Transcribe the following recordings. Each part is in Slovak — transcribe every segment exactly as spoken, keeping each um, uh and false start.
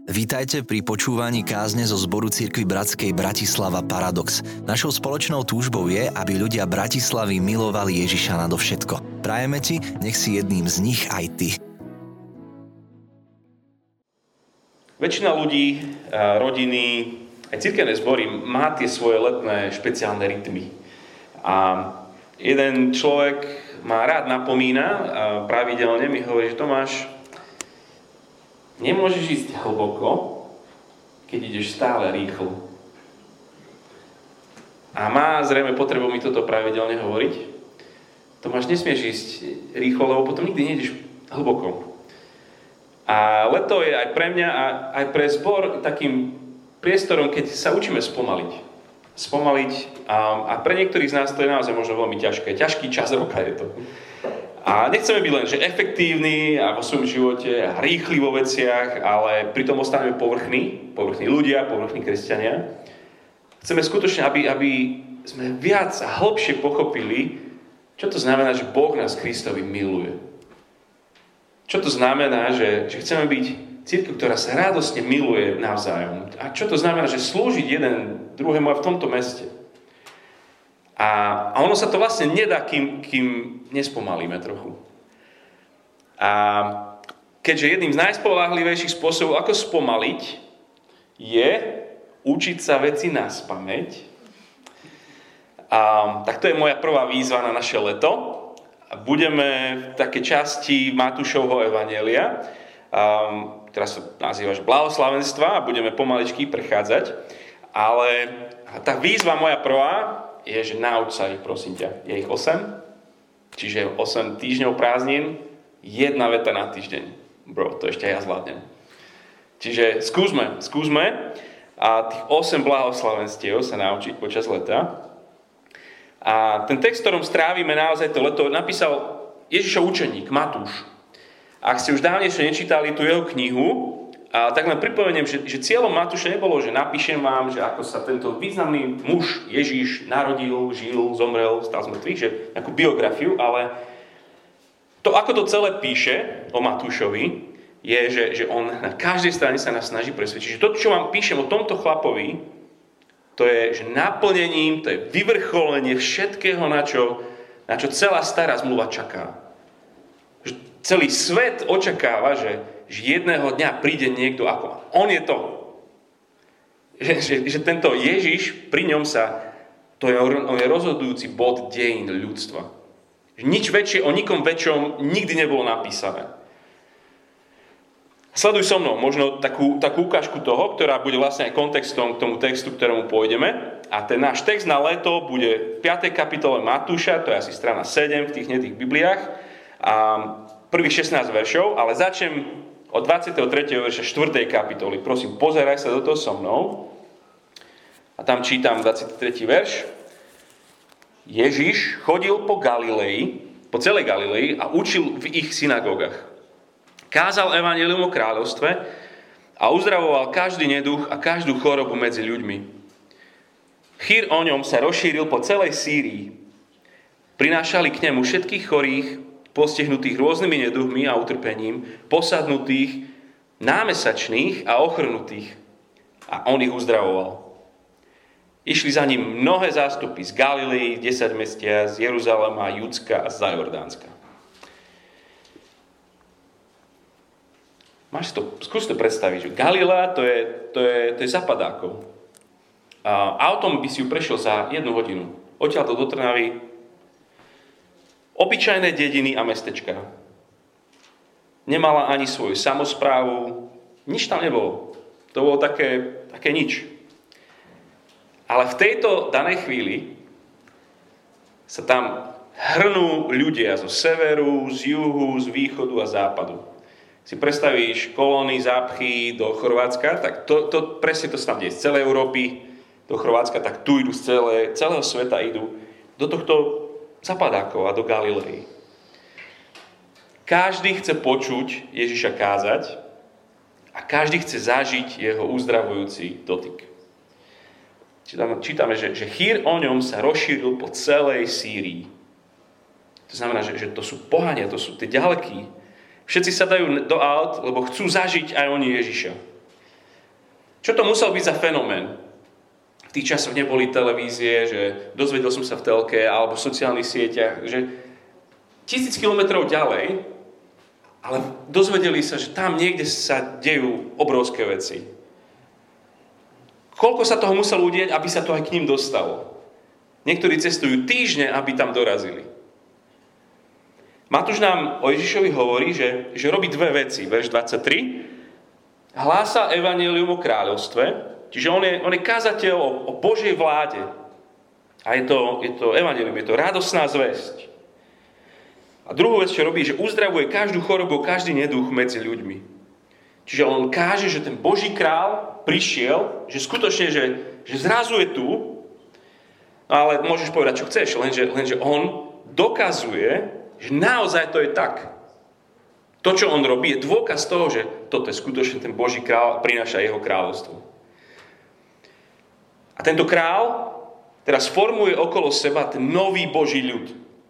Vítajte pri počúvaní kázne zo zboru cirkvi Bratskej Bratislava Paradox. Našou spoločnou túžbou je, aby ľudia Bratislavy milovali Ježiša nadovšetko. Prajeme ti, nech si jedným z nich aj ty. Väčšina ľudí, rodiny, aj cirkevné zbory má tie svoje letné špeciálne rytmy. A jeden človek ma rád napomína a pravidelne mi hovorí, že Tomáš, nemôžeš ísť hlboko, keď ideš stále rýchlo. A má zrejme potrebu mi toto pravidelne hovoriť. Tomáš, nesmieš ísť rýchlo, lebo potom nikdy nejdeš hlboko. A leto je aj pre mňa a aj pre zbor takým priestorom, keď sa učíme spomaliť. Spomaliť a, a pre niektorých z nás to je naozaj možno veľmi ťažké. Ťažký čas roka je to. A nechceme byť len že efektívni a vo svojom živote a rýchli vo veciach, ale pritom ostaneme povrchní, povrchní ľudia, povrchní kresťania. Chceme skutočne, aby, aby sme viac a hlbšie pochopili, čo to znamená, že Boh nás Kristovi miluje. Čo to znamená, že, že chceme byť cirkev, ktorá sa radosne miluje navzájom. A čo to znamená, že slúžiť jeden druhému aj v tomto meste. A, a ono sa to vlastne nedá, kým, kým nespomalíme trochu. A keďže jedným z najspoľahlivejších spôsobov, ako spomaliť, je učiť sa veci naspamäť. A, tak to je moja prvá výzva na naše leto. Budeme v takej časti Matúšovho evanjelia, um, ktorá sa nazýva blahoslavenstva, a budeme pomaličky prechádzať. Ale tá výzva moja prvá je, že nauč sa ich, prosím ťa. Je ich osem, čiže osem týždňov prázdnin, jedna veta na týždeň. Bro, to ešte aj ja zvládnem. Čiže skúsme, skúsme a tých osem blahoslavenstiev sa naučiť počas leta. A ten text, ktorom strávime naozaj to leto, napísal Ježišov učeník, Matúš. Ak ste už dávnejšie nečítali tú jeho knihu, a tak len pripomeniem, že, že cieľom Matúša nebolo, že napíšem vám, že ako sa tento významný muž Ježiš narodil, žil, zomrel, stal z mŕtvych, že nejakú biografiu, ale to, ako to celé píše o Matúšovi, je, že, že on na každej strane sa nás snaží presvedčiť, že to, čo vám píšem o tomto chlapovi, to je že naplnením, to je vyvrcholenie všetkého, na čo, na čo celá stará zmluva čaká. Že celý svet očakáva, že že jedného dňa príde niekto ako on je to. Že, že, že tento Ježiš, pri ňom sa, to je, on je rozhodujúci bod dejín ľudstva. Že nič väčšie o nikom väčšom nikdy nebolo napísané. Sleduj so mnou možno takú, takú ukážku toho, ktorá bude vlastne aj kontextom k tomu textu, ktorému pôjdeme. A ten náš text na leto bude v piatej kapitole Matúša, to je asi strana sedem v tých hnedých Bibliách, a prvých šestnásť veršov, ale začnem od dvadsiateho tretieho verša štvrtej kapitoly. Prosím, pozeraj sa do toho so mnou. A tam čítam dvadsiaty tretí verš. Ježiš chodil po Galilei, po celej Galilei a učil v ich synagógach. Kázal evanjelium o kráľovstve a uzdravoval každý neduch a každú chorobu medzi ľuďmi. Chýr o ňom sa rozšíril po celej Sýrii. Prinášali k nemu všetkých chorých, postihnutých rôznymi neduhmi a utrpením, posadnutých, námesačných a ochrnutých. A on ich uzdravoval. Išli za ním mnohé zástupy z Galilei, desaťmestia, z Jeruzalema, Judska a z Jordánska. Máš to, skús to predstaviť, že Galilea to je, to je, to je za padákov. A autom by si ju prešiel za jednu hodinu. Odtiaľto do Trnavy. Obyčajné dediny a mestečka. Nemala ani svoju samosprávu, nič tam nebolo. To bolo také, také nič. Ale v tejto danej chvíli sa tam hrnú ľudia zo severu, z juhu, z východu a západu. Si predstavíš kolóny, zápchy do Chorvátska, tak to, to, presne to sa tam deje z celej Európy do Chorvátska, tak tu idú z celé, celého sveta idú do tohto zapadákov a do Galilei. Každý chce počuť Ježiša kázať a každý chce zažiť jeho uzdravujúci dotyk. Čítame, čítame že, že chýr o ňom sa rozšíril po celej Sýrii. To znamená, že, že to sú pohania, to sú tie ďalekí. Všetci sa dajú do aut, lebo chcú zažiť aj oni Ježiša. Čo to musel byť za fenomén? V tých časoch neboli televízie, že dozvedel som sa v telke alebo v sociálnych sieťach, že tisíc kilometrov ďalej, ale dozvedeli sa, že tam niekde sa dejú obrovské veci. Koľko sa toho muselo udieť, aby sa to aj k ním dostalo? Niektorí cestujú týždne, aby tam dorazili. Matúš nám o Ježišovi hovorí, že, že robí dve veci. Verš dvadsaťtri. Hlása evanjelium o kráľovstve, čiže on je, on je kázateľ o, o Božej vláde. A je to, je to evanjelium, je to radosná zvesť. A druhú vec, čo robí, že uzdravuje každú chorobu, každý neduch medzi ľuďmi. Čiže on káže, že ten Boží král prišiel, že skutočne, že, že zrazu je tu, ale môžeš povedať, čo chceš, lenže, lenže on dokazuje, že naozaj to je tak. To, čo on robí, je dôkaz toho, že toto je skutočne ten Boží král, prináša jeho kráľovstvo. A tento král teraz formuje okolo seba ten nový Boží ľud.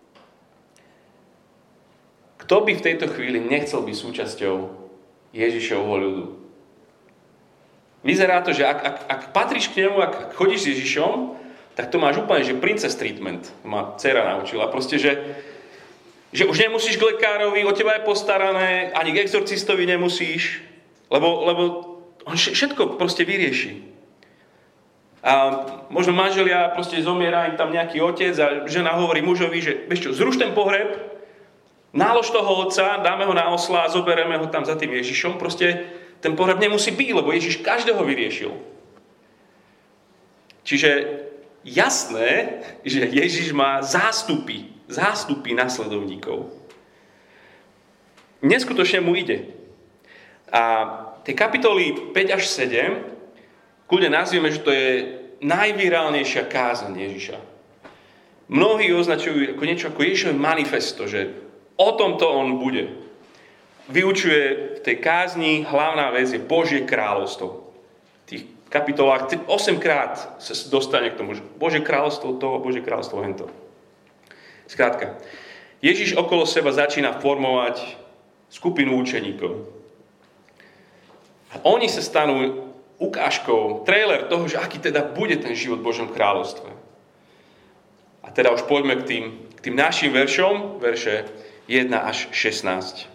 Kto by v tejto chvíli nechcel byť súčasťou Ježišovho ľudu? Vyzerá to, že ak, ak, ak patríš k nemu, ak chodíš s Ježišom, tak to máš úplne, že princess treatment. Ma dcera naučila. Proste, že, že už nemusíš k lekárovi, o teba je postarané, ani k exorcistovi nemusíš, lebo, lebo on všetko proste vyrieši. A možno manželia, proste zomiera im tam nejaký otec a žena hovorí mužovi, že vieš čo, zruš ten pohreb, nálož toho otca, dáme ho na osla a zoberieme ho tam za tým Ježišom. Proste ten pohreb nemusí byť, lebo Ježiš každého vyriešil. Čiže jasné, že Ježiš má zástupy, zástupy nasledovníkov. Neskutočne mu ide. A tie kapitoly päť až sedem, kľudne nazvieme, že to je najvirálnejšia kázeň Ježiša. Mnohí označujú ako niečo ako Ježišové manifesto, že o tomto on bude. Vyučuje v tej kázni, hlavná vec je Božie kráľovstvo. V tých kapitolách osemkrát sa dostane k tomu, že Božie kráľovstvo to, Božie kráľovstvo hento. Skrátka, Ježiš okolo seba začína formovať skupinu učeníkov. A oni sa stanú ukážkou, trailer toho, že aký teda bude ten život v Božom kráľovstve. A teda už poďme k tým, k tým našim veršom, verše jeden až šestnásť.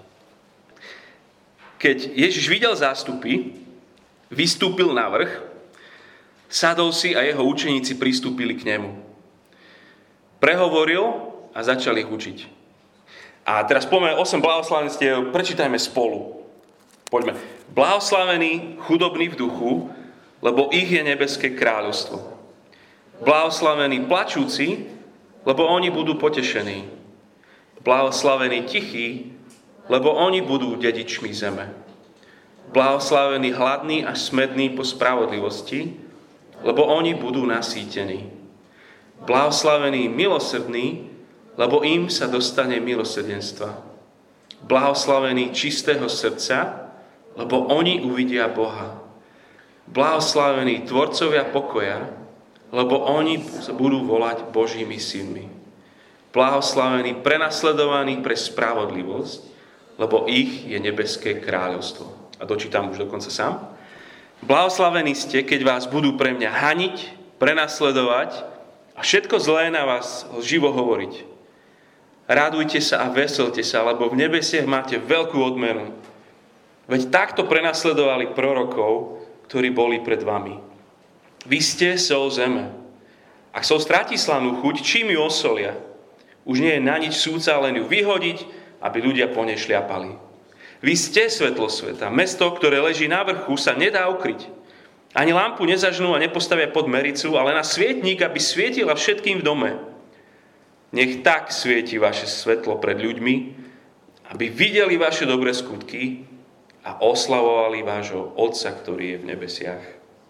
Keď Ježiš videl zástupy, vystúpil na vrch, sadol si a jeho učeníci pristúpili k nemu. Prehovoril a začal ich učiť. A teraz poďme osem blahoslavenstiev, prečítajme spolu. Poďme. Blahoslavení chudobní v duchu, lebo ich je nebeské kráľovstvo. Blahoslavení plačúci, lebo oni budú potešení. Blahoslavení tichí, lebo oni budú dedičmi zeme. Blahoslavení hladní a smední po spravodlivosti, lebo oni budú nasýtení. Blahoslavení milosrdní, lebo im sa dostane milosrdenstva. Blahoslavení čistého srdca, lebo oni uvidia Boha. Blahoslavení tvorcovia pokoja, lebo oni sa budú volať Božími synmi. Blahoslavení prenasledovaní pre spravodlivosť, lebo ich je nebeské kráľovstvo. A dočítam už dokonca sám. Blahoslavení ste, keď vás budú pre mňa haniť, prenasledovať a všetko zlé na vás živo hovoriť. Radujte sa a veselte sa, lebo v nebesiach máte veľkú odmenu. Veď takto prenasledovali prorokov, ktorí boli pred vami. Vy ste sol zeme. Ak sol stratí slanú chuť, čím ju osolia? Už nie je na nič súca, len ju vyhodiť, aby ľudia po nej šliapali. Vy ste svetlo sveta. Mesto, ktoré leží na vrchu, sa nedá ukryť. Ani lampu nezažnú a nepostavia pod mericu, ale na svietnik, aby svietila všetkým v dome. Nech tak svieti vaše svetlo pred ľuďmi, aby videli vaše dobré skutky a oslavovali vášho Otca, ktorý je v nebesiach.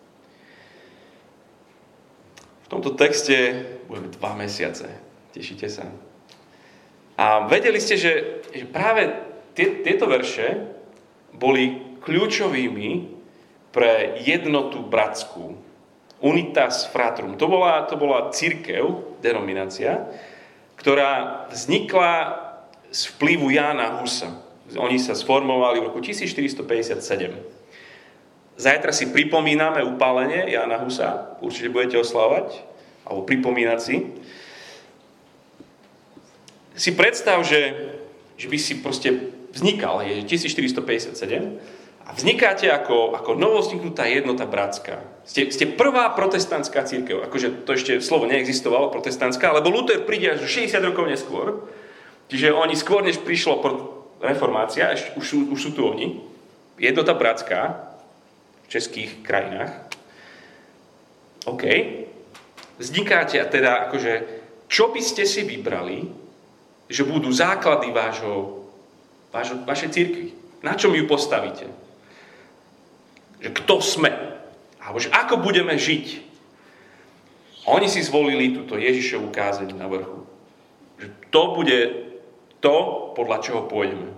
V tomto texte budeme dva mesiace. Tešíte sa? A vedeli ste, že, že práve tie, tieto verše boli kľúčovými pre jednotu bratskú. Unitas fratrum. To bola, to bola cirkev, denominácia, ktorá vznikla z vplyvu Jána Husa. Oni sa sformovali v roku tisícštyristopäťdesiatsedem. Zajtra si pripomíname upálenie Jána Husa, určite budete oslavovať, alebo pripomínať si. Si predstav, že, že by si proste vznikal, je tisícštyristopäťdesiatsedem, a vznikáte ako, ako novovzniknutá jednota bratská. Ste, ste prvá protestantská cirkev, akože to ešte slovo neexistovalo, protestantská, lebo Luther príde až šesťdesiat rokov neskôr, čiže oni skôr, než prišlo reformácia, už sú, už sú tu oni, jednota bratská v českých krajinách. OK. Vznikáte a teda akože, čo by ste si vybrali, že budú základy vášho, vášho, vašej cirkvi? Na čom ju postavíte? Že kto sme? Alebo že ako budeme žiť? Oni si zvolili túto Ježišovu kázeň na vrchu. Že to bude to, podľa čoho pôjdeme.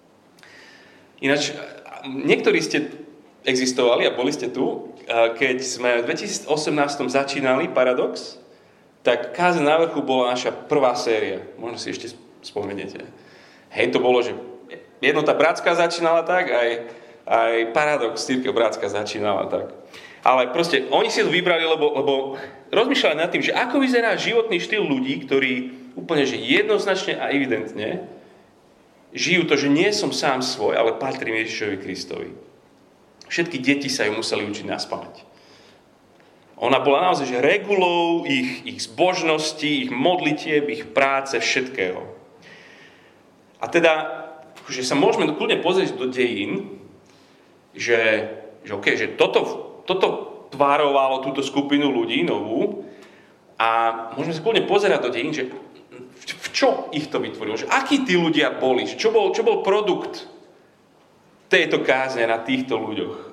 Ináč, niektorí ste existovali a boli ste tu, keď sme v dvetisícosemnásť začínali Paradox, tak kázeň na vrchu bola naša prvá séria. Možno si ešte spomeniete. Hej, to bolo, že jednota bratská začínala tak, aj, aj Paradox, cirkev bratská začínala tak. Ale proste, oni si to vybrali, lebo, lebo rozmýšľali nad tým, že ako vyzerá životný štýl ľudí, ktorí úplne, že jednoznačne a evidentne žijú to, že nie som sám svoj, ale patrím Ježišovi Kristovi. Všetky deti sa ju museli učiť naspamäť. Ona bola naozaj, že regulou ich, ich zbožnosti, ich modlitieb, ich práce, všetkého. A teda, že sa môžeme kľudne pozrieť do dejín, že, že, okay, že toto, toto tvárovalo túto skupinu ľudí novú a môžeme sa kľudne pozerať do dejín, že v čo ich to vytvorilo, že akí tí ľudia boli, čo bol, čo bol produkt tejto kázne na týchto ľuďoch.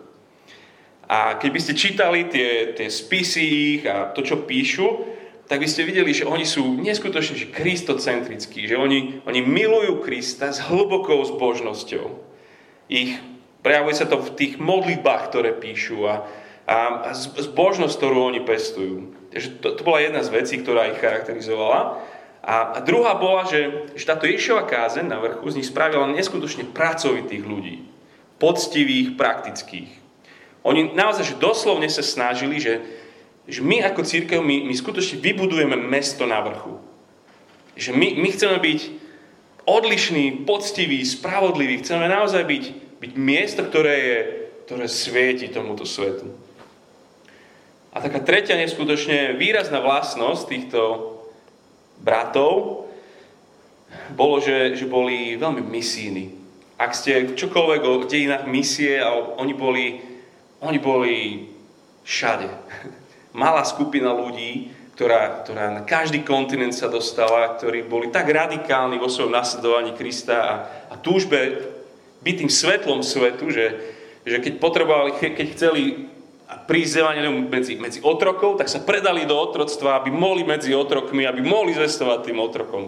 A keď by ste čítali tie, tie spisy ich a to, čo píšu, tak by ste videli, že oni sú neskutočne že kristocentrickí, že oni, oni milujú Krista s hlbokou zbožnosťou. Ich, prejavuje sa to v tých modlitbách, ktoré píšu a, a, a zbožnosť, ktorú oni pestujú. Takže to, to bola jedna z vecí, ktorá ich charakterizovala. A, a druhá bola, že, že táto Ježišova kázeň na vrchu z nich spravila neskutočne pracovitých ľudí. Poctivých, praktických. Oni naozaj že doslovne sa snažili, že, že my ako cirkev, my, my skutočne vybudujeme mesto na vrchu. Že my, my chceme byť odlišní, poctiví, spravodliví. Chceme naozaj byť, byť miesto, ktoré, je, ktoré svieti tomuto svetu. A taká tretia neskutočne výrazná vlastnosť týchto bratov bolo, že, že boli veľmi misijní. Ak ste čokoľvek o dejinách misie, oni boli Oni boli všade. Malá skupina ľudí, ktorá, ktorá na každý kontinent sa dostala, ktorí boli tak radikálni vo svojom nasledovaní Krista a, a túžbe byť tým svetlom svetu, že, že keď potrebovali, keď chceli prísť evanjelium medzi, medzi otrokov, tak sa predali do otroctva, aby mohli medzi otrokmi, aby mohli zvestovať tým otrokom.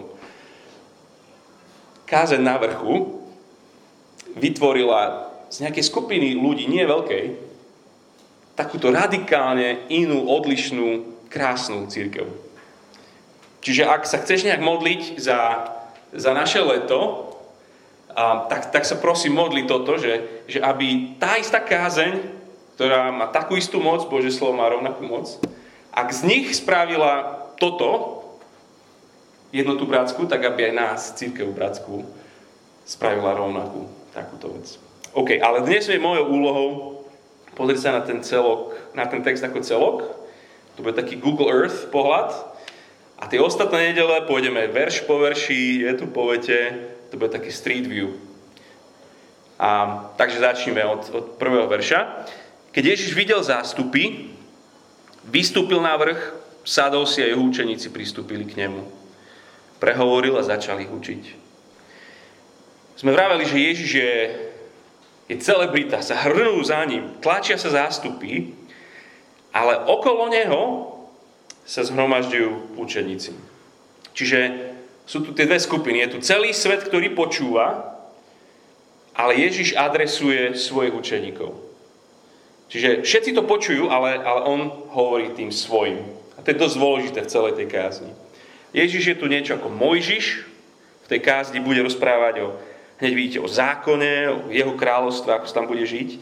Kázeň na vrchu vytvorila z nejakej skupiny ľudí, nie veľkej, takúto radikálne inú, odlišnú, krásnu cirkev. Čiže ak sa chceš nejak modliť za, za naše leto, a, tak, tak sa prosím modli toto, že, že aby tá istá kázeň, ktorá má takú istú moc, Božie slovo má rovnakú moc, ak z nich spravila toto, jednotu bratskú, tak aby aj nás, cirkev bratskú, spravila rovnakú takúto vec. OK, ale dnes je mojou úlohou pozrieť sa na ten celok, na ten text ako celok. To bude taký Google Earth pohľad. A tie ostatné nedele pôjdeme verš po verši, je tu po vete, to bude taký street view. A, takže začneme od, od prvého verša. Keď Ježiš videl zástupy, vystúpil na vrch, sadol si a jeho učeníci pristúpili k nemu. Prehovoril a začal ich učiť. Sme vraveli, že Ježiš je je celebrita, sa hrnú za ním, tlačia sa zástupy, ale okolo neho sa zhromažďujú učeníci. Čiže sú tu tie dve skupiny. Je tu celý svet, ktorý počúva, ale Ježiš adresuje svojich učeníkov. Čiže všetci to počujú, ale, ale on hovorí tým svojim. A to je dosť dôležité v celej tej kázni. Ježiš je tu niečo ako Mojžiš, v tej kázni bude rozprávať o Hneď vidíte o zákone, o jeho kráľovstve, ako sa tam bude žiť.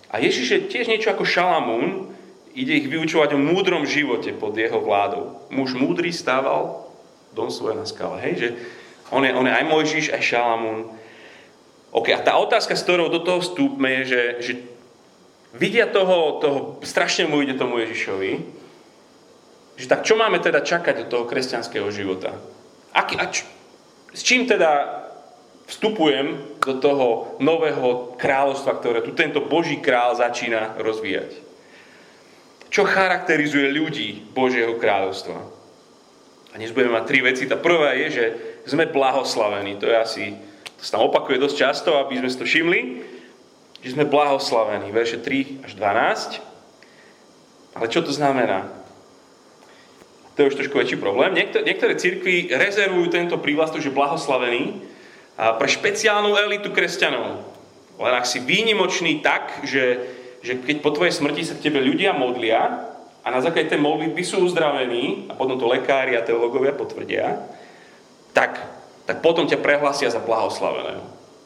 A Ježiš je tiež niečo ako Šalamún, ide ich vyučovať o múdrom živote pod jeho vládou. Muž múdry stával dom svoj na skale. Hej? Že on, je, on je aj Mojžiš, aj Šalamún. OK, a tá otázka, s ktorou do toho vstúpme, je, že, že vidia toho, toho, strašne mu ide tomu Ježišovi, že tak čo máme teda čakať od toho kresťanského života? Aký, a č, s čím teda vstupujem do toho nového kráľovstva, ktoré tu tento Boží král začína rozvíjať? Čo charakterizuje ľudí Božieho kráľovstva? A dnes budeme mať tri veci. Tá prvá je, že sme blahoslavení. To je asi, to sa tam opakuje dosť často, aby sme si to všimli, že sme blahoslavení. Verše tri až dvanásť. Ale čo to znamená? To je už trošku väčší problém. Niektoré, niektoré cirkvi rezervujú tento prívlastok, že blahoslavený, pre špeciálnu elitu kresťanov. Len ak si výnimočný tak, že že keď po tvojej smrti sa k tebe ľudia modlia a na základe tej modlitby sú uzdravení a potom to lekári a teológovia potvrdia, tak, tak potom ťa prehlásia za blahoslaveného.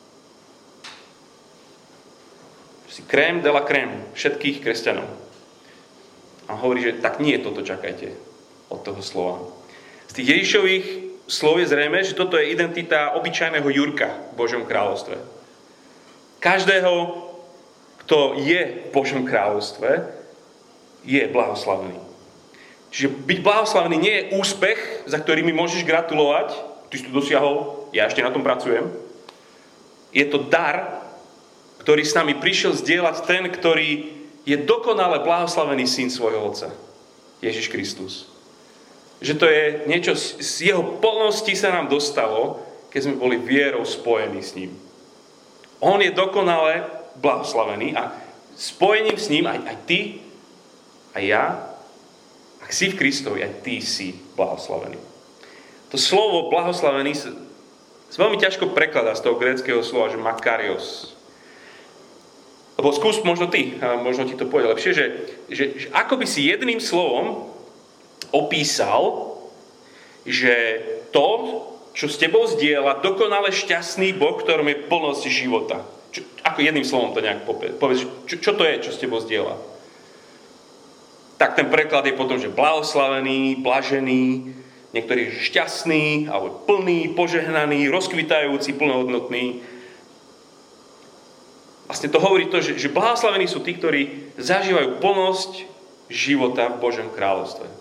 Si krém de la krém všetkých kresťanov. A hovorí, že tak nie toto čakajte od toho slova. Z tých Ježišových slov je zrejme, že toto je identita obyčajného Jurka v Božom kráľovstve. Každého, kto je v Božom kráľovstve, je blahoslavený. Čiže byť blahoslavený nie je úspech, za ktorý mi môžeš gratulovať, ty si to dosiahol, ja ešte na tom pracujem. Je to dar, ktorý s nami prišiel zdieľať ten, ktorý je dokonale blahoslavený syn svojho Otca, Ježiš Kristus. Že to je niečo, z jeho plnosti sa nám dostalo, keď sme boli vierou spojení s ním. On je dokonale blahoslavený a spojením s ním aj, aj ty, aj ja, ak si v Kristovi, aj ty si blahoslavený. To slovo blahoslavený sa, sa veľmi ťažko prekladá z toho gréckeho slova, že makarios. Lebo skús možno ty, možno ti to povie lepšie, že, že, že ako by si jedným slovom opísal, že to, čo s tebou zdieľa, dokonale šťastný Boh, ktorom je plnosť života. Čo, ako jedným slovom to nejak povedz, čo, čo to je, čo s tebou zdieľa? Tak ten preklad je potom, že blahoslavený, blažený, niektorý šťastný, alebo plný, požehnaný, rozkvitajúci, plnohodnotný. Vlastne to hovorí to, že, že blahoslavení sú tí, ktorí zažívajú plnosť života v Božom kráľovstve.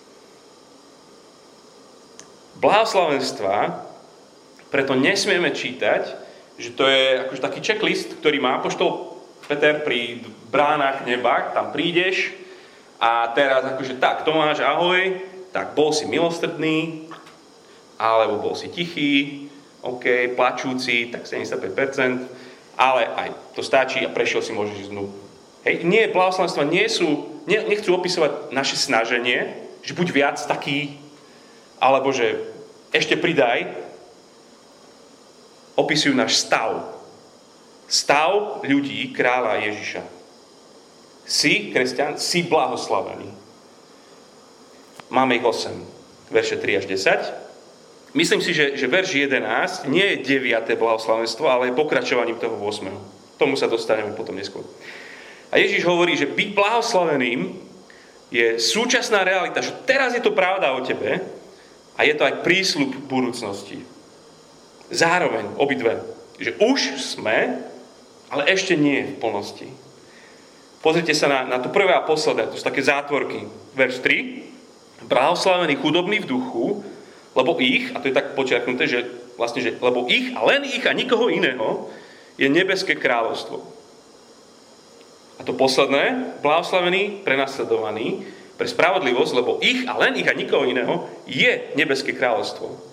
Blahoslavenstva preto nesmieme čítať, že to je akože taký checklist, ktorý má apoštol Peter pri bránach neba, tam prídeš a teraz akože tak, Tomáš, ahoj, tak bol si milostrdný, alebo bol si tichý, OK, plačúci, tak sedemdesiatpäť percent, ale aj to stačí a prešiel si môžeš ísť dnu. Hej, nie, blahoslavenstva nie sú, nie, nechcú opisovať naše snaženie, že buď viac taký, alebo že ešte pridaj, opisujú náš stav. Stav ľudí kráľa Ježiša. Si, kresťan, si blahoslavený. Máme ich osem. Verše tri až desať. Myslím si, že, že verš jedenásť nie je deviate blahoslavenstvo, ale je pokračovaním toho ôsmeho. Tomu sa dostaneme potom neskôr. A Ježiš hovorí, že byť blahoslaveným je súčasná realita, že teraz je to pravda o tebe a je to aj prísľub budúcnosti. Zároveň obidve. Že už sme, ale ešte nie v plnosti. Pozrite sa na, na to prvé a posledné. To sú také zátvorky. Verš tri. Blahoslavení chudobní v duchu, lebo ich, a to je tak počiarknuté, že vlastne, že lebo ich a len ich a nikoho iného je nebeské kráľovstvo. A to posledné, blahoslavení, prenasledovaní pre spravodlivosť, lebo ich a len ich a nikoho iného je nebeské kráľovstvo.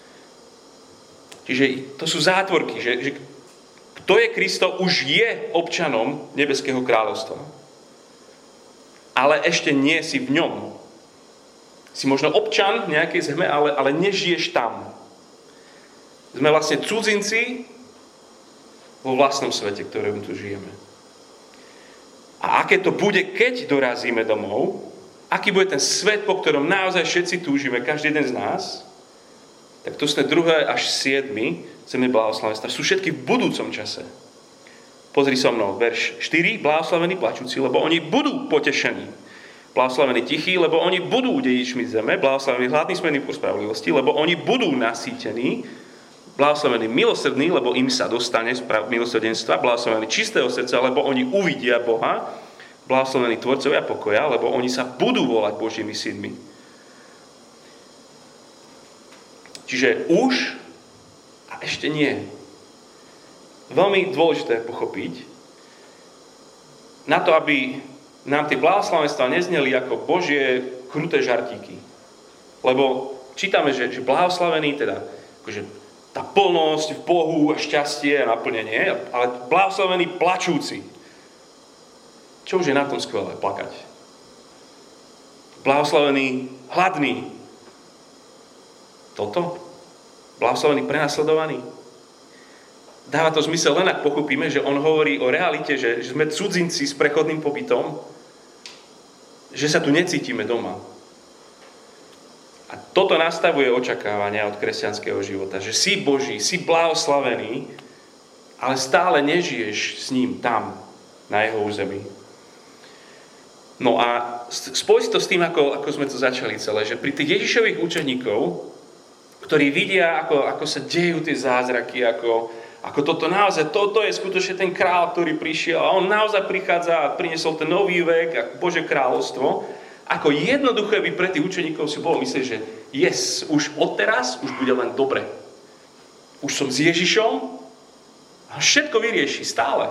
Čiže to sú zátvorky, že, že kto je Kristo, už je občanom nebeského kráľovstva. Ale ešte nie si v ňom. Si možno občan nejakej zeme, ale, ale nežiješ tam. Sme vlastne cudzinci vo vlastnom svete, ktorom tu žijeme. A aké to bude, keď dorazíme domov, aký bude ten svet, po ktorom naozaj všetci túžime, každý jeden z nás, tak to sú druhé až siedmy zemi blahoslavenstva. Sú všetky v budúcom čase. Pozri so mnou, verš štyri, blahoslavení plačúci, lebo oni budú potešení. Blahoslavení tichí, lebo oni budú dedičmi zeme. Blahoslavení hladní smení po spravodlivosti, lebo oni budú nasýtení. Blahoslavení milosrdní, lebo im sa dostane milosrdenstva. Blahoslavení čistého srdca, lebo oni uvidia Boha. Blahoslavení tvorcovia pokoja, lebo oni sa budú volať Božími synmi. Čiže už a ešte nie. Veľmi dôležité pochopiť, na to, aby nám tie blahoslavenstvá nezneli ako Božie kruté žartíky. Lebo čítame, že, že blahoslavený, teda akože tá plnosť v Bohu a šťastie a naplnenie, ale blahoslavený plačúci. Čo už je na tom skvelé? Plakať. Blahoslavený hladný. Toto? Blahoslavený prenasledovaný? Dáva to zmysel len, ak pochopíme, že on hovorí o realite, že, že sme cudzinci s prechodným pobytom, že sa tu necítime doma. A toto nastavuje očakávania od kresťanského života, že si Boží, si blahoslavený, ale stále nežiješ s ním tam, na jeho území. No a spoj si to s tým, ako, ako sme to začali celé, že pri tých Ježišových učeníkov, ktorí vidia, ako, ako sa dejú tie zázraky, ako Ako toto naozaj, toto je skutočne ten král, ktorý prišiel a on naozaj prichádza a priniesol ten nový vek a Božie kráľovstvo. Ako jednoduché by pre tých učeníkov si bolo myslieť, že yes, už odteraz už bude len dobre. Už som s Ježišom a všetko vyrieši stále.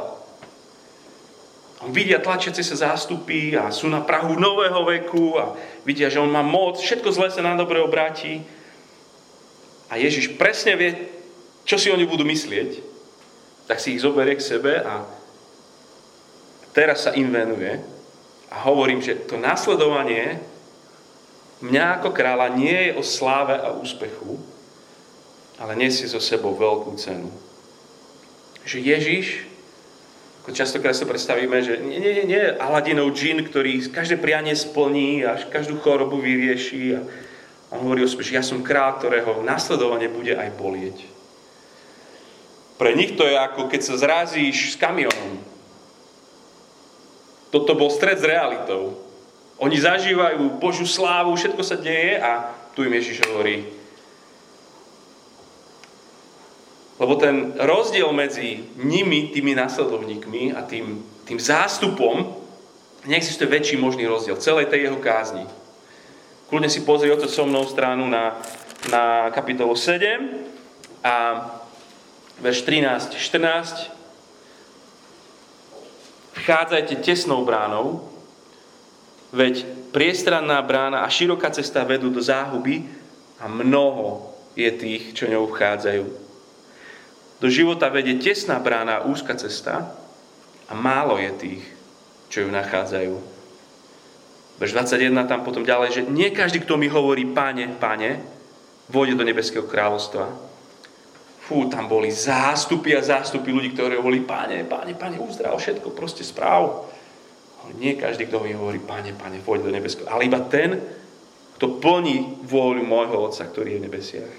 A vidia tlačiace sa zástupy a sú na prahu nového veku a vidia, že on má moc, všetko zlé sa na dobre obráti. A Ježiš presne vie, čo si oni budú myslieť, tak si ich zoberie k sebe a teraz sa im venuje a hovorím, že to nasledovanie mňa ako kráľa nie je o sláve a úspechu, ale nesie so sebou veľkú cenu. Že Ježiš, ako častokrát sa predstavíme, že nie, nie, nie Aladinov džin, ktorý každé prianie splní a každú chorobu vyrieši a on hovorí o sebe, že ja som kráľ, ktorého nasledovanie bude aj bolieť. Pre nich to je ako keď sa zrazíš s kamionom. Toto bol stret s realitou. Oni zažívajú Božiu slávu, všetko sa deje a tu im Ježiš hovorí. Lebo ten rozdiel medzi nimi, tými nasledovníkmi a tým, tým zástupom, neexistuje väčší možný rozdiel v celej tej jeho kázni. Kľudne si pozri oto so mnou stranu na, na kapitolu sedem a verš trinásť štrnásť. Vchádzajte tesnou bránou, veď priestranná brána a široká cesta vedú do záhuby a mnoho je tých, čo ňou vchádzajú. Do života vedie tesná brána a úzka cesta a málo je tých, čo ju nachádzajú. Verš dvadsaťjeden tam potom ďalej, že nie každý, kto mi hovorí Pane, Pane, vôjde do nebeského kráľovstva. Fú, tam boli zástupy a zástupy ľudí, ktorí hovorili, Pane, Pane, Pane, uzdrav všetko, proste správ. Ale nie každý, kto mi hovorí, Pane, Pane, vôjde do nebeského. Ale iba ten, kto plní vôľu môjho Otca, ktorý je v nebesiach.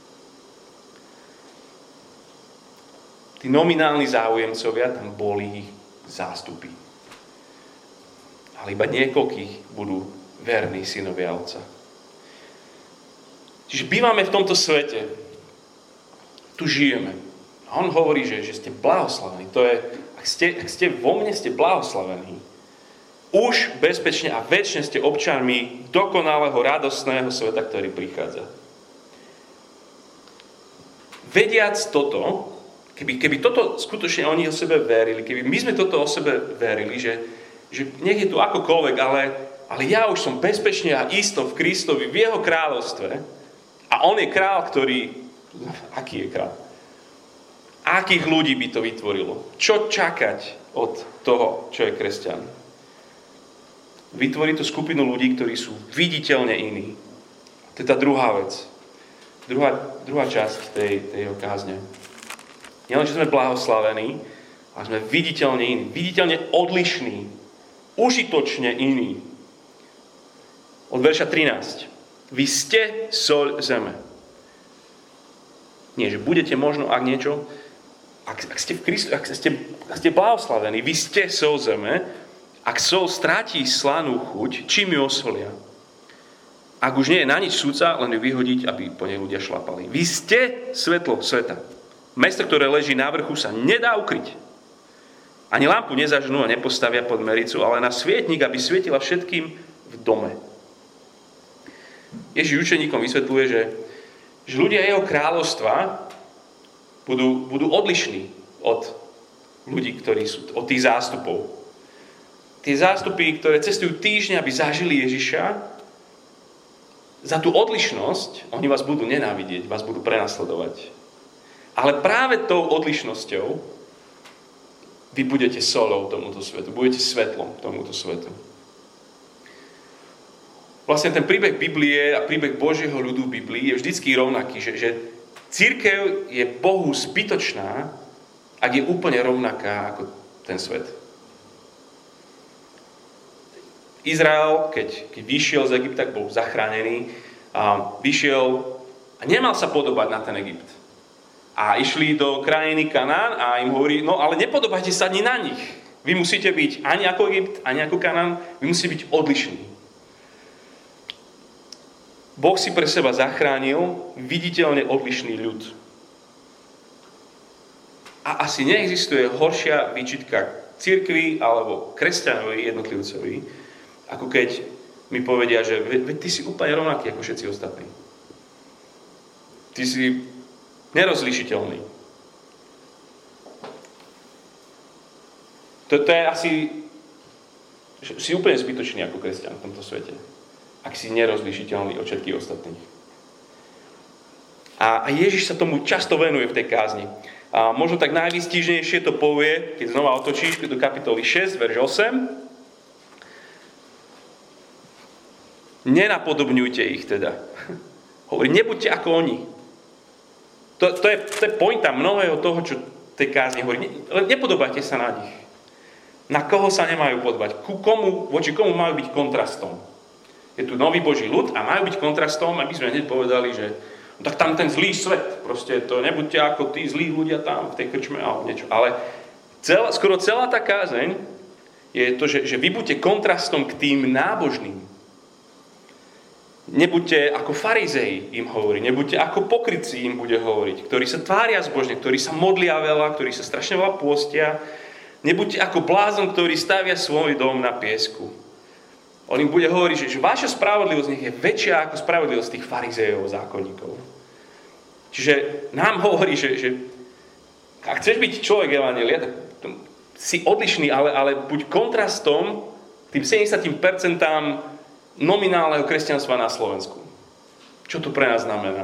Tí nominálni záujemcovia, tam boli zástupy. Ale iba niekoľkých budú verní synovia Otca. Čiže bývame v tomto svete. Tu žijeme. A on hovorí, že, že ste blahoslavení. To je, ak ste, ak ste vo mne, ste blahoslavení. Už bezpečne a večne ste občanmi dokonalého, radostného sveta, ktorý prichádza. Vediac toto, keby, keby toto skutočne oni o sebe verili, keby my sme toto o sebe verili, že, že nech je tu akokoľvek, ale, ale ja už som bezpečne a isto v Kristovi, v jeho kráľovstve a on je kráľ, ktorý aký je kráľ? Akých ľudí by to vytvorilo? Čo čakať od toho, čo je kresťan? Vytvorí to skupinu ľudí, ktorí sú viditeľne iní. To je tá druhá vec. Druhá, druhá časť tej, tej jeho kázne. Nielen, že sme blahoslavení, ale sme viditeľne iní. Viditeľne odlišní. Užitočne iní. Od verša trinásť. Vy ste soľ zeme. Nie, že budete možno, ak niečo, ak, ak ste v Kristu, ak ste, ak ste blahoslavení, vy ste sol zeme, ak sol stratí slanú chuť, čím ju osolia? Ak už nie je na nič súca, len ju vyhodiť, aby po nej ľudia šlapali. Vy ste svetlo sveta. Mesto, ktoré leží na vrchu, sa nedá ukryť. Ani lampu nezažnú a nepostavia pod mericu, ale na svietnik, aby svietila všetkým v dome. Ježiš učeníkom vysvetľuje, že, že ľudia jeho kráľovstva budú, budú odlišní od ľudí, ktorí sú, od tých zástupov. Tie zástupy, ktoré cestujú týždňa, aby zažili Ježiša, za tú odlišnosť oni vás budú nenávidieť, vás budú prenasledovať. Ale práve tou odlišnosťou vy budete solou tomuto svetu, budete svetlom tomuto svetu. Vlastne ten príbeh Biblie a príbeh Božieho ľudu v Biblii je vždycky rovnaký, že, že cirkev je Bohu zbytočná, ak je úplne rovnaká ako ten svet. Izrael, keď, keď vyšiel z Egypta, bol zachránený, a vyšiel a nemal sa podobať na ten Egypt. A išli do krajiny Kanán a im hovorí, no ale nepodobajte sa ani na nich. Vy musíte byť ani ako Egypt, ani ako Kanán, vy musíte byť odlišní. Boh si pre seba zachránil viditeľne odlišný ľud. A asi neexistuje horšia výčitka cirkvi alebo kresťanovi jednotlivcovi, ako keď mi povedia, že veď ty si úplne rovnaký ako všetci ostatní. Ty si nerozlišiteľný. To, to je asi... Si úplne zbytočný ako kresťan v tomto svete. Ak si nerozlišiteľný od všetkých ostatných. A, a Ježiš sa tomu často venuje v tej kázni. A možno tak najvýstižnejšie to povie, keď znova otočíš do kapitoly šesť, verš osem. Nenapodobňujte ich teda. Hovorí, nebuďte ako oni. To, to, je, to je pointa mnohého toho, čo tej kázni hovorí. Ne, nepodobajte sa na nich. Na koho sa nemajú podobať? Ku komu, voči komu majú byť kontrastom? Je tu nový Boží ľud a majú byť kontrastom, aby sme hneď povedali, že no tak tam ten zlý svet. Proste to nebuďte ako tí zlí ľudia tam v tej krčme alebo niečo. Ale celá, skoro celá tá kázeň je to, že, že vy buďte kontrastom k tým nábožným. Nebuďte ako farizei, im hovorí. Nebuďte ako pokrytci, im bude hovoriť. Ktorí sa tvária zbožne, ktorí sa modlia veľa, ktorí sa strašne veľa pôstia. Nebuďte ako blázon, ktorý stavia svoj dom na piesku. On im bude hovoriť, že vaša spravodlivosť nech je väčšia ako spravodlivosť tých farizejov, zákonníkov. Čiže nám hovorí, že, že ak chceš byť človek evanjelia, tak si odlišný, ale, ale buď kontrastom tým sedemdesiat percent nominálneho kresťanstva na Slovensku. Čo to pre nás znamená?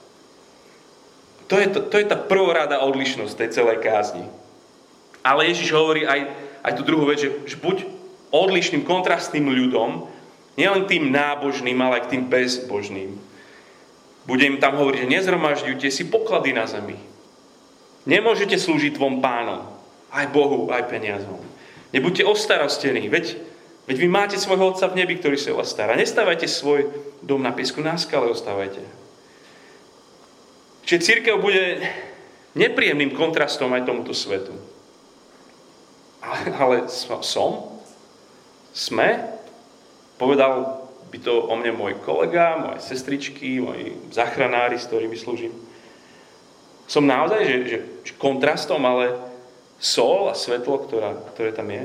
To je, to, to je tá prvorada odlišnosť tej celej kázni. Ale Ježiš hovorí aj, aj tú druhú vec, že, že buď odlišným, kontrastným ľudom, nielen tým nábožným, ale aj k tým bezbožným. Bude im tam hovoriť, že nezhromažďujte si poklady na zemi. Nemôžete slúžiť dvom pánom, aj Bohu, aj peniazom. Nebuďte ostarostení, veď Veď vy máte svojho Otca v nebi, ktorý sa o vás stará. Nestávajte svoj dom na piesku, na skale ostávajte. Čiže cirkev bude nepríjemným kontrastom aj tomuto svetu. Ale, ale som? Sme? Povedal by to o mne môj kolega, moje sestričky, moji záchranári, s ktorými slúžim. Som naozaj že, že, že kontrastom, ale sol a svetlo, ktorá, ktoré tam je?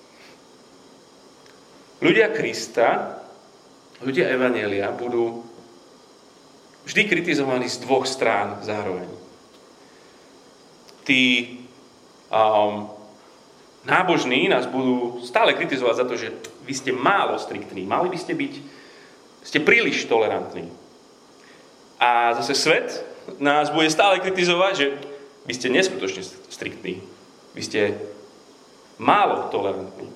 Ľudia Krista, ľudia Evanjelia budú vždy kritizovaní z dvoch strán zároveň. Tí um, nábožní nás budú stále kritizovať za to, že vy ste málo striktní, mali by ste byť, ste príliš tolerantní. A zase svet nás bude stále kritizovať, že vy ste neskutočne striktní, vy ste málo tolerantní.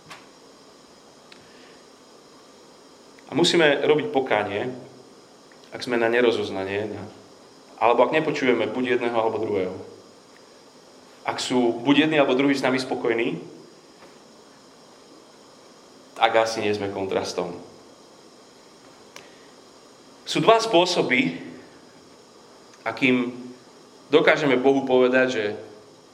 A musíme robiť pokánie, ak sme na nerozoznanie, alebo ak nepočujeme buď jedného, alebo druhého. Ak sú buď jedni, alebo druhí s nami spokojní, tak asi nie sme kontrastom. Sú dva spôsoby, akým dokážeme Bohu povedať, že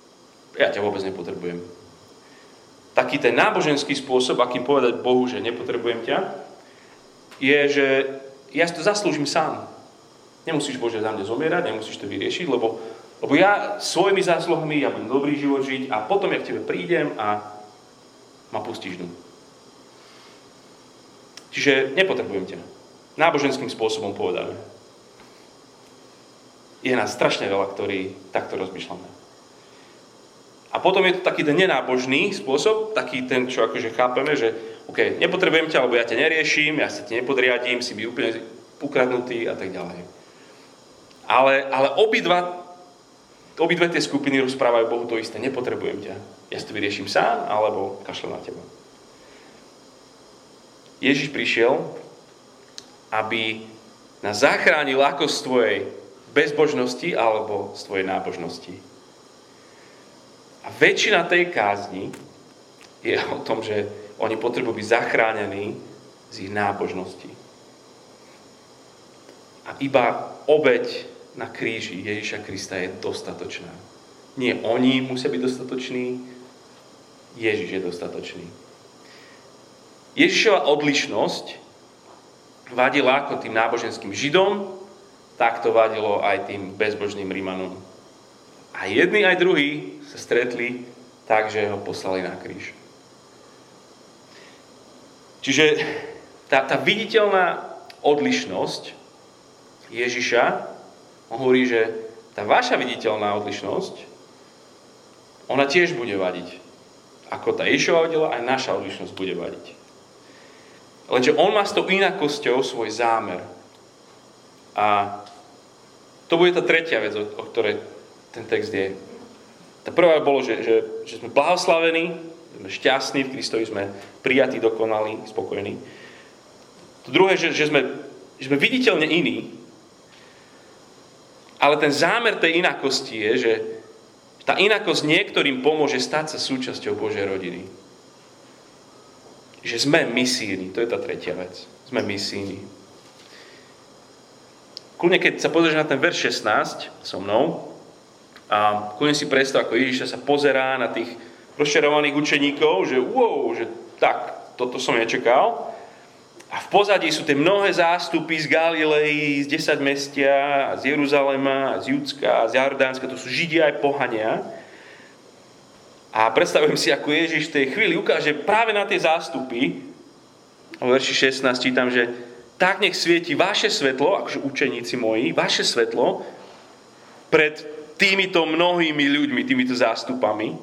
ja ťa vôbec nepotrebujem. Taký ten náboženský spôsob, akým povedať Bohu, že nepotrebujem ťa, je, že ja si to zaslúžim sám. Nemusíš, Bože, za mňa zomierať, nemusíš to vyriešiť, lebo, lebo ja svojimi zásluhami, ja budem dobrý život žiť a potom ja k tebe prídem a ma pustíš dnu. Čiže nepotrebujem ťa. Náboženským spôsobom povedané. Je nás strašne veľa, ktorí takto rozmýšľame. A potom je to taký ten nenábožný spôsob, taký ten, čo akože chápeme, že OK, nepotrebujem ťa, lebo ja ťa neriešim, ja sa ti nepodriadím, si by úplne ukradnutý a tak ďalej. Ale, ale obidva, obidve tie skupiny rozprávajú Bohu to isté, nepotrebujem ťa. Ja si to vyrieším sám, alebo kašlem na teba. Ježiš prišiel, aby nás zachránil ako z tvojej bezbožnosti alebo z tvojej nábožnosti. A väčšina tej kázni je o tom, že oni potrebujú byť zachránení z ich nábožnosti. A iba obeť na kríži Ježiša Krista je dostatočná. Nie oni musia byť dostatoční, Ježiš je dostatočný. Ježišova odlišnosť vadila ako tým náboženským Židom, tak to vadilo aj tým bezbožným Rimanom. A jedni aj druhí sa stretli tak, že ho poslali na kríž. Čiže tá, tá viditeľná odlišnosť Ježiša, on hovorí, že tá vaša viditeľná odlišnosť, ona tiež bude vadiť. Ako tá Ježišova vadila, aj naša odlišnosť bude vadiť. Lenže on má s tou inakosťou svoj zámer. A to bude tá tretia vec, o, o ktorej ten text je. Tá prvá bolo, že, že, že sme blahoslavení, sme šťastní, v Kristovi sme prijatí, dokonalí, spokojní. To druhé, že, že, sme, že sme viditeľne iní, ale ten zámer tej inakosti je, že tá inakosť niektorým pomôže stať sa súčasťou Božej rodiny. Že sme misijní, to je tá tretia vec. Sme misijní. Kľudne, keď sa pozrieš na ten verš šestnásť so mnou, a kľudne si predstav, ako Ježiš sa pozerá na tých rozčarovaných učeníkov, že wow, že tak, toto som nečakal. A v pozadí sú tie mnohé zástupy z Galilei, z desaťmestia, z Jeruzalema, z Judska, z Jordánska, to sú Židia aj pohania. A predstavujem si, ako Ježiš v tej chvíli ukáže práve na tie zástupy. V verši šestnásť čítam, že tak nech svieti vaše svetlo, akože učeníci moji, vaše svetlo pred týmito mnohými ľuďmi, týmito zástupami,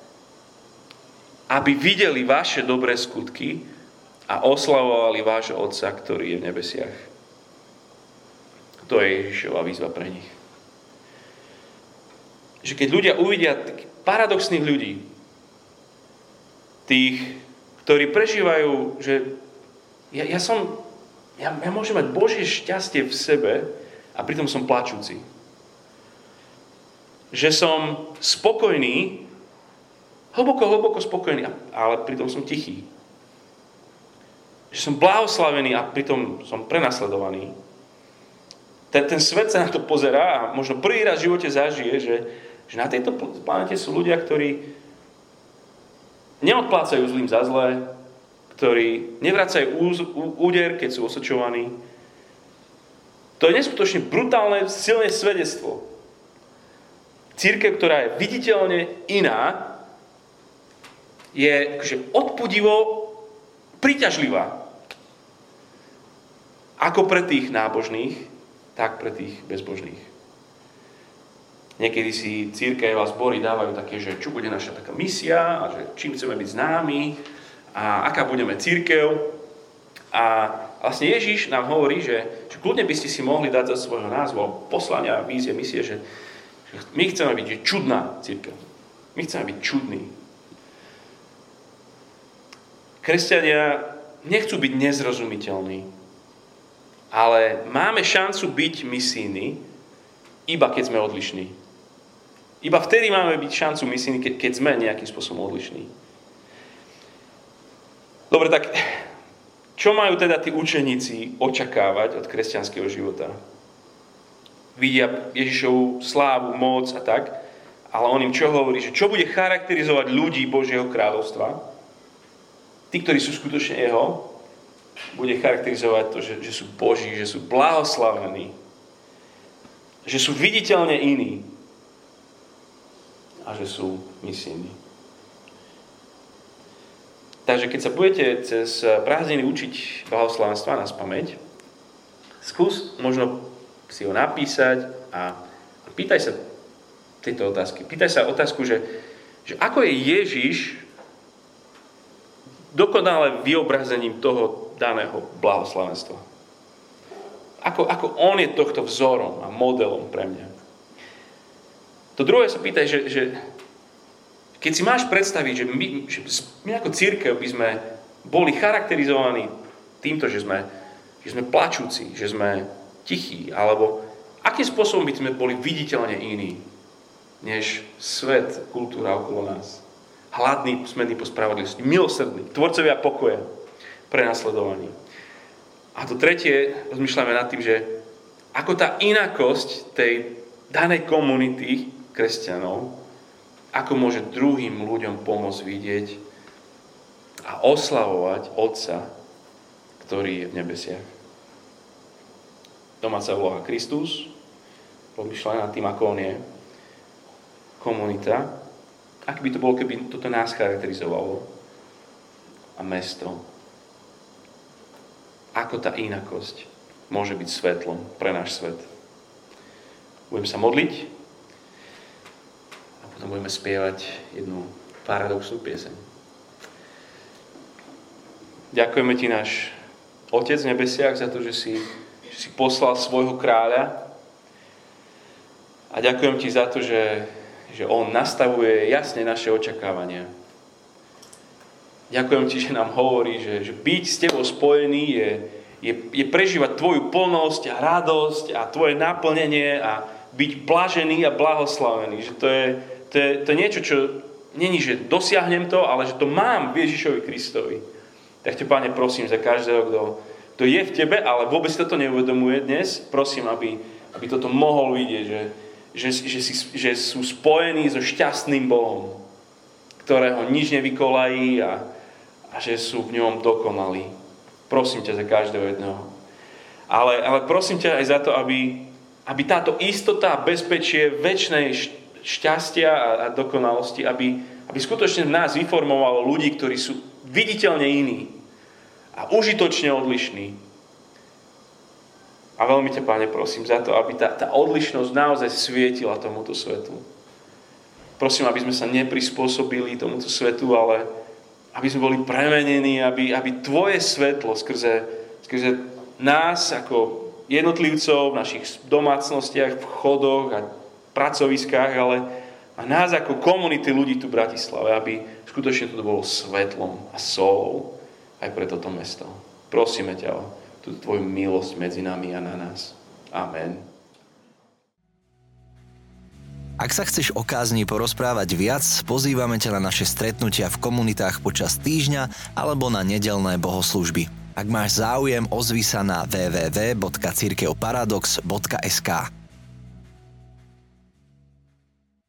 aby videli vaše dobré skutky a oslavovali vášho Otca, ktorý je v nebesiach. To je Ježišova výzva pre nich. Že keď ľudia uvidia paradoxných ľudí, tých, ktorí prežívajú, že ja, ja som, ja, ja môžem mať Božie šťastie v sebe a pritom som plačúci. Že som spokojný, hlboko, hlboko spokojný, ale pritom som tichý. Že som blahoslavený a pritom som prenasledovaný. Ten, ten svet sa na to pozerá a možno prvý raz v živote zažije, že, že na tejto planete sú ľudia, ktorí neodplácajú zlým za zlé, ktorí nevracajú úder, keď sú osočovaní. To je neskutočne brutálne, silné svedectvo. Cirkev, ktorá je viditeľne iná, je akože odpudivo príťažlivá. Ako pre tých nábožných, tak pre tých bezbožných. Niekedy si cirkev a zbory dávajú také, že čo bude naša taká misia a že čím chceme byť známi a aká budeme cirkev. A vlastne Ježiš nám hovorí, že, že kľudne by ste si mohli dať za svojho názvu poslania, vízie, misie, že my chceme byť že čudná cirkev. My chceme byť čudní. Kresťania nechcú byť nezrozumiteľní, ale máme šancu byť misijní, iba keď sme odlišní. Iba vtedy máme byť šancu misijní, keď, keď sme nejakým spôsobom odlišní. Dobre, tak čo majú teda tí učeníci očakávať od kresťanského života? Vidia Ježišovu slávu, moc a tak. Ale on im čo hovorí? Že čo bude charakterizovať ľudí Božieho kráľovstva? Tí, ktorí sú skutočne jeho, bude charakterizovať to, že, že sú Boží, že sú blahoslavení, že sú viditeľne iní a že sú misijní. Takže keď sa budete cez prázdniny učiť blahoslavenstva na spamäť, skús možno si ho napísať a pýtaj sa tieto otázky. Pýtaj sa otázku, že, že ako je Ježiš dokonale vyobrazením toho daného blahoslavenstva. Ako, ako on je tohto vzorom a modelom pre mňa. To druhé sa pýtaj, že, že keď si máš predstaviť, že my, že my ako cirkev by sme boli charakterizovaní týmto, že sme, že sme plačúci, že sme tichí, alebo akým spôsobom by sme boli viditeľne iní, než svet, kultúra okolo nás. Hladný, smedný po spravodlivosti, milosrdný, tvorcovia pokoja, prenasledovaní. A to tretie, rozmýšľame nad tým, že ako tá inakosť tej danej komunity kresťanov, ako môže druhým ľuďom pomôcť vidieť a oslavovať Otca, ktorý je v nebesiach. Domáca úloha Kristus, rozmýšľame nad tým, ako on je, komunita, ak by to bolo, keby toto nás charakterizovalo, a mesto, ako tá inakosť môže byť svetlom pre náš svet. Budem sa modliť a potom budeme spievať jednu paradoxnú pieseň. Ďakujeme ti, náš Otec v nebesiach, za to, že si, že si poslal svojho kráľa, a ďakujem ti za to, že, že on nastavuje jasne naše očakávania. Ďakujem ti, že nám hovorí, že, že byť s tebou spojený je, je, je prežívať tvoju plnosť a radosť a tvoje naplnenie a byť blažený a blahoslavený. Že to je, to je, to je niečo, čo není, že dosiahnem to, ale že to mám v Ježišovi Kristovi. Tak ťa, Pane, prosím za každého, kto, kto je v tebe, ale vôbec toto neuvedomuje dnes. Prosím, aby, aby toto mohol vidieť, že, že, že, si, že sú spojení so šťastným Bohom, ktorého nič nevykolají a, a že sú v ňom dokonalí. Prosím ťa za každého jedného. Ale, ale prosím ťa aj za to, aby, aby táto istota a bezpečie večnej šťastia a, a dokonalosti, aby, aby skutočne v nás vyformovalo ľudí, ktorí sú viditeľne iní a užitočne odlišní. A veľmi ťa, Pane, prosím za to, aby tá, tá odlišnosť naozaj svietila tomuto svetu. Prosím, aby sme sa neprispôsobili tomuto svetu, ale aby sme boli premenení, aby, aby tvoje svetlo skrze, skrze nás ako jednotlivcov v našich domácnostiach, v chodoch a pracoviskách, ale a nás ako komunity ľudí tu v Bratislave, aby skutočne to bolo svetlom a solou aj pre toto mesto. Prosíme ťa o tú tvoju milosť medzi nami a na nás. Amen. Ak sa chceš o kázni porozprávať viac, pozývame ťa na naše stretnutia v komunitách počas týždňa alebo na nedeľné bohoslúžby. Ak máš záujem, ozvi sa na w w w bodka cirkevparadox bodka es ká.